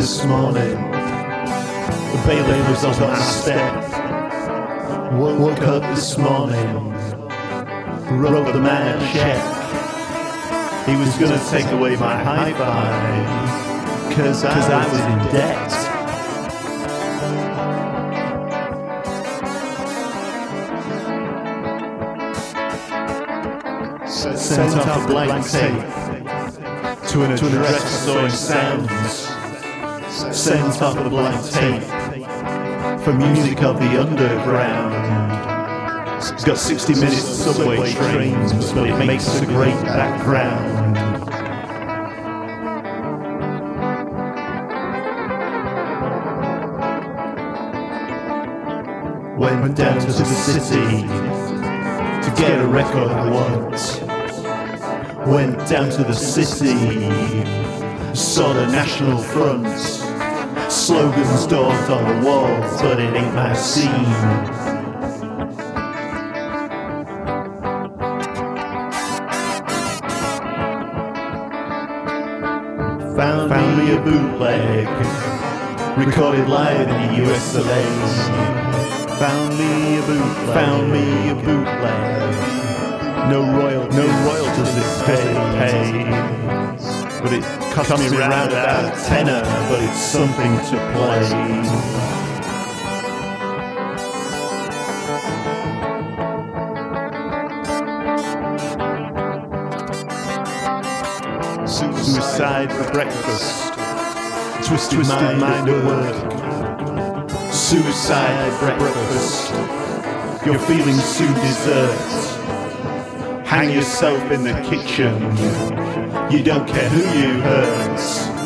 this morning. The bailiff was on my step. Woke up this morning. Wrote the man a check. He was gonna take away my hi-fi, cause I was in debt. Sent off a blank tape to an address storing sounds. Sent off a blank tape for music of the underground. It's got 60 minutes subway trains, but it makes a great background. Went down to the city to get a record I want. Went down to the city, saw the National Front. Slogans dawned on the wall, but it ain't my scene. Found me a bootleg, recorded live in the US of A. Found me a bootleg. No royalties this pay. But it cost me round about a tenner, but it's something to play. Suicide for breakfast, twisted mind at work. Suicide breakfast, your feelings soon desert. Hang yourself in the kitchen, you don't care who you hurt.